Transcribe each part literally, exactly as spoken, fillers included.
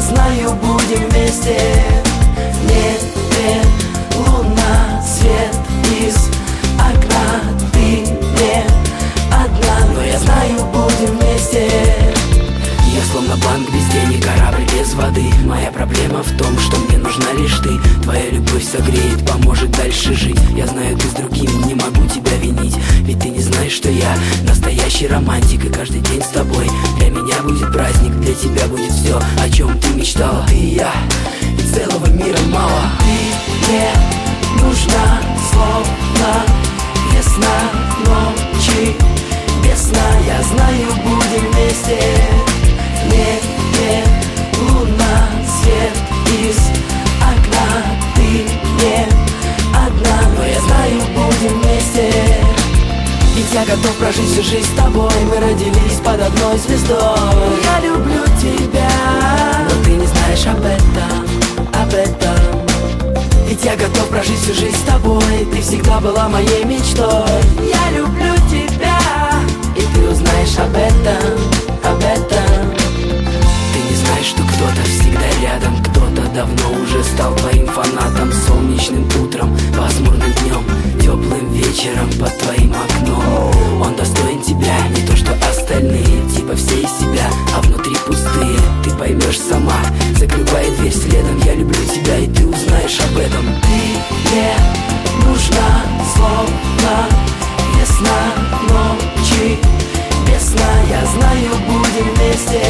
знаю, будем вместе. В небе луна, свет из окна. Ты не одна, но я знаю, будем вместе. Я словно банк без денег, корабль без воды. Моя проблема в том, что мне нужна лишь ты. Твоя любовь согреет, поможет дальше жить. Я знаю, ты с другим, не могу тебя винить. Ведь ты не знаешь, что я настоящий романтик. И каждый день с тобой для меня будет праздник. Для тебя будет все, о чем ты мечтала. Ты и я, и целого мира мало. Ты мне нужна, словно весна ночи. Без сна, я знаю, будем вместе. В небе луна, свет из окна. Ты не одна, но я знаю, будем вместе. Ведь я готов прожить всю жизнь с тобой. Мы родились под одной звездой. Я люблю тебя, но ты не знаешь об этом, об этом. Ведь я готов прожить всю жизнь с тобой. Ты всегда была моей мечтой. Я люблю тебя, и ты узнаешь об этом, об этом. Ты не знаешь, что кто-то всегда рядом. Кто-то давно уже стал твоим фанатом. Солнечным утром, пасмурным днем, теплым вечером под твоим окном. Он достоин тебя, не то что остальные. Типа все из себя, а внутри пустые. Ты поймешь сама, закрывай дверь следом. Я люблю тебя, и ты узнаешь об этом. Ты мне нужна, словно весна ночи. Без сна, я знаю, будем вместе.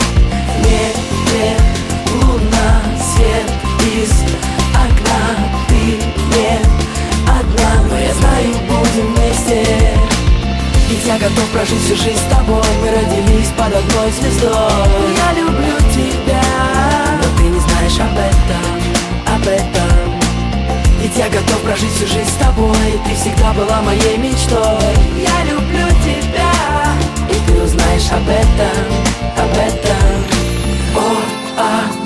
В небе луна, свет из окна. Ты не одна, но я знаю, будем вместе. Ведь я готов прожить всю жизнь с тобой. Мы родились под одной звездой. Я люблю тебя, но ты не знаешь об этом, об этом. Ведь я готов прожить всю жизнь с тобой. Ты всегда была моей мечтой. Я люблю тебя, и ты узнаешь об этом, об этом. О, а